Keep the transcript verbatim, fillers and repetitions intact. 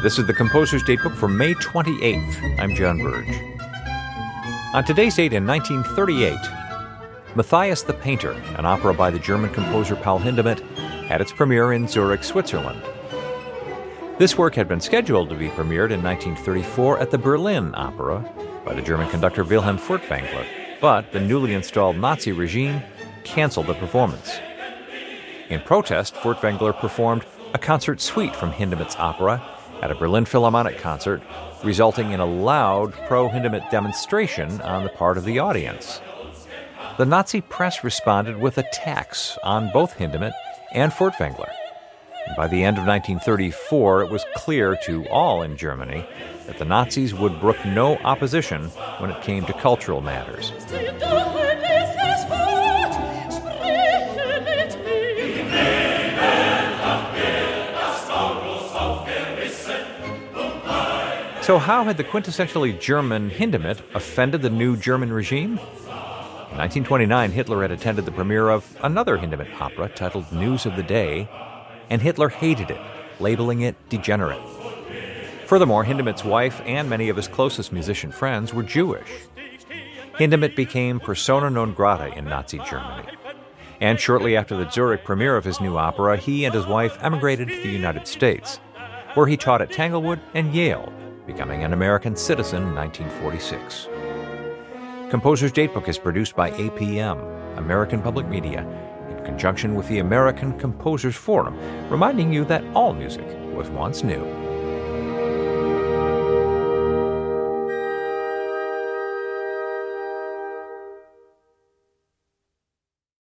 This is the Composer's Datebook for May twenty-eighth. I'm John Burge. On today's date in nineteen thirty-eight, Matthias the Painter, an opera by the German composer Paul Hindemith, had its premiere in Zurich, Switzerland. This work had been scheduled to be premiered in nineteen thirty-four at the Berlin Opera by the German conductor Wilhelm Furtwängler, but the newly installed Nazi regime canceled the performance. In protest, Furtwängler performed a concert suite from Hindemith's opera at a Berlin Philharmonic concert, resulting in a loud pro-Hindemith demonstration on the part of the audience. The Nazi press responded with attacks on both Hindemith and Furtwängler. By the end of nineteen thirty-four, it was clear to all in Germany that the Nazis would brook no opposition when it came to cultural matters. So how had the quintessentially German Hindemith offended the new German regime? In nineteen twenty-nine, Hitler had attended the premiere of another Hindemith opera titled News of the Day, and Hitler hated it, labeling it degenerate. Furthermore, Hindemith's wife and many of his closest musician friends were Jewish. Hindemith became persona non grata in Nazi Germany. And shortly after the Zurich premiere of his new opera, he and his wife emigrated to the United States, where he taught at Tanglewood and Yale, becoming an American citizen in nineteen forty-six. Composer's Datebook is produced by A P M, American Public Media, in conjunction with the American Composers Forum, reminding you that all music was once new.